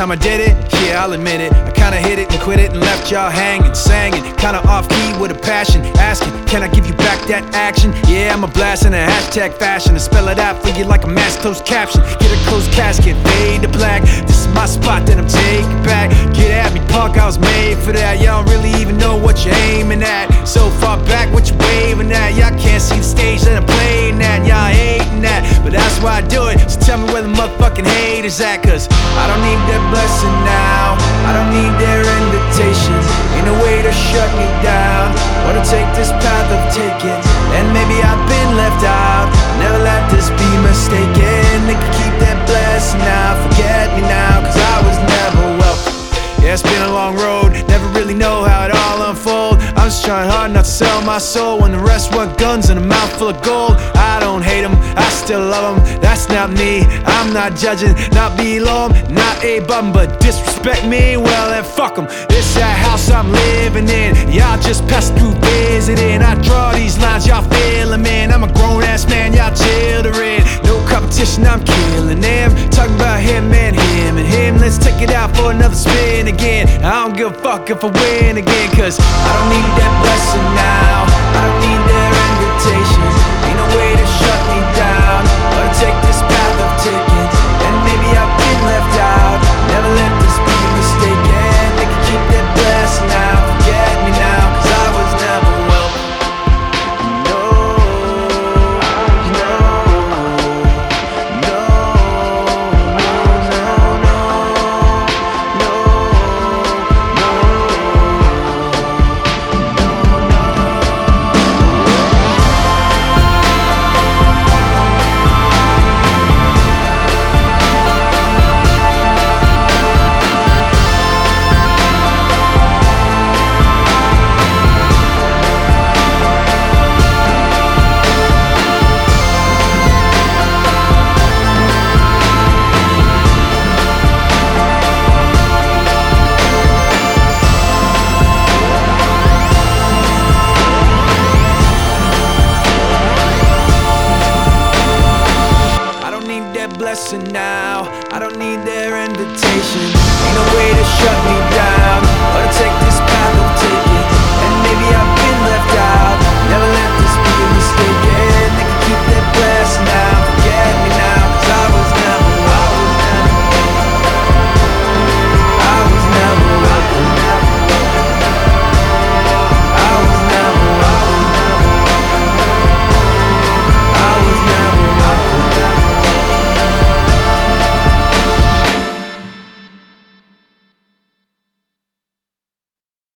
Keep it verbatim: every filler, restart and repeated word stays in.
time I did it, yeah, I'll admit it, I kinda hit it and quit it and left y'all hanging, singing, kinda off-key with a passion, asking, can I give you back that action? Yeah, I'm a blast in a hashtag fashion, and spell it out for you like a mass closed caption. Get a closed casket, fade to black, this is my spot that I'm taking back. Get at me, punk, I was made for that. Y'all don't really even know what you're aiming at. So far back, what you waving at? Y'all can't see the stage that I'm playing at. Y'all hating that, but that's why I do it. So tell me where the motherfucking haters at, cause I don't need their blessing now, I don't need their invitation. Ain't no way to shut me down. Wanna take this path of taking, and maybe I've been left out. Never let this be mistaken. They can keep that blessing now, forget me now, cause I was never welcome. Yeah, it's been a long road, never really know how it all unfold. I'm just trying hard not to sell my soul when the rest want guns and a mouthful of gold. I don't hate them, I still love them, that's not me. I'm not judging, not below them, not a bum, but disrespect me, well then fuck them. This that house I'm living in, y'all just pass through visiting. I draw these lines, y'all feeling, man, I'm a grown ass man, y'all children. No competition, I'm killing them. Talking about him and him and him, let's take it out for another spin again. I don't give a fuck if I win again, cause I don't need that blessing now, I don't need their invitation. Ain't no way to shut me down, wanna take this path of taking, and maybe I've been left out. Never let this be mistaken. They can keep that blessing now, forget me now, cause I was never welcome. No, no, no, no, no, no, no, blessing now, I don't need their invitation. Ain't no way to shut me